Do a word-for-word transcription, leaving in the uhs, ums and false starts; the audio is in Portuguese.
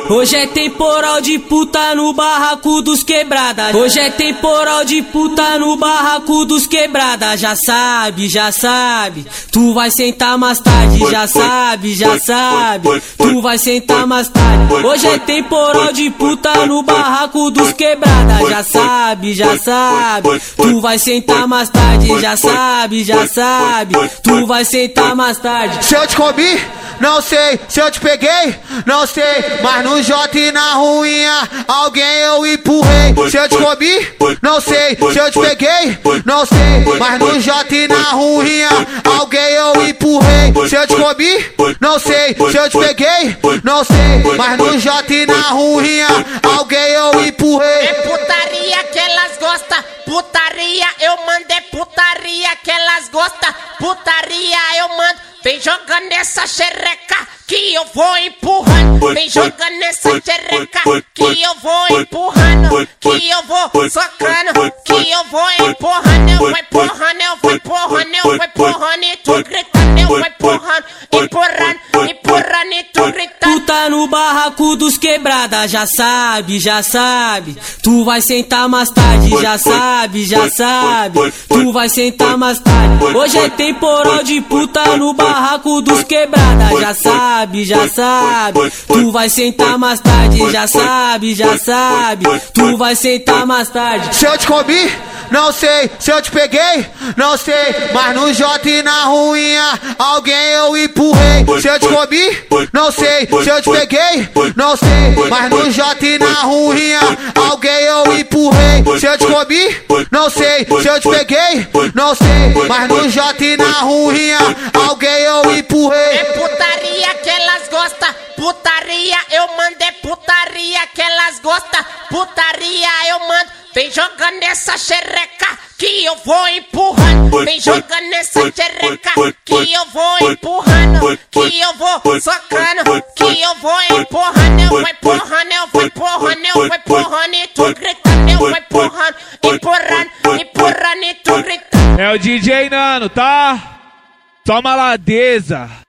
Hoje é temporal de puta no barraco dos quebrada. Hoje é temporal de puta no barraco dos quebrada. Já sabe, já sabe, tu vai sentar mais tarde. Já sabe, já sabe, tu vai sentar mais tarde. Hoje é temporal de puta no barraco dos quebrada. Já sabe, já sabe, tu vai sentar mais tarde. Já sabe, já sabe, tu vai sentar mais tarde. Se eu te comi, não sei. Se eu te peguei, não sei. Mas no J e na ruinha, alguém eu empurrei. Se eu te comi, não sei. Se eu te peguei, não sei. Mas no J e na ruinha, alguém eu empurrei. Se eu te comi, não sei. Se eu te peguei, não sei. Mas no J e na ruinha, alguém eu empurrei. É putaria que elas gostam. Putaria eu mando, é putaria que elas gostam. Putaria eu mando. Vem jogando essa xereca que eu vou empurrando. Vem jogando essa xereca que eu vou empurrando. Que eu vou socando, que eu vou empurrando. Eu vou empurrando, eu vou empurrando, eu vou empurrando e tu gritando. Eu vou empurrando, empurrando, empurrando e tu gritando. Puta no barraco dos quebrada. Já sabe, já sabe, tu vai sentar mais tarde. Já sabe, já sabe, tu vai sentar mais tarde. Hoje é temporal de puta no barraco dos quebrada. Já sabe, já sabe, tu vai sentar mais tarde. Já sabe, já sabe, tu vai sentar mais tarde. Se eu te comi, não sei. Se eu te peguei, não sei. Mas no J e na ruinha, alguém eu empurrei. Se eu te comi, não sei. Se eu te peguei, não sei. Mas no J e na ruinha, alguém eu empurrei. Se eu te comi, não sei. Se eu te peguei, não sei. Mas no J e na ruinha, alguém eu empurrei. É putaria que elas gostam. Putaria eu mando, é putaria que elas gostam. Putaria eu mando. Vem jogando essa xereca que eu vou empurrando. Vem jogando essa xereca que eu vou empurrando. Que eu vou socando, que eu vou empurrando. Eu vou empurrando, eu vou empurrando, eu vou empurrando e tu gritando. Eu vou empurrando, empurrando, empurrando e tu gritando. É o D J Nano, tá? Toma ladeza.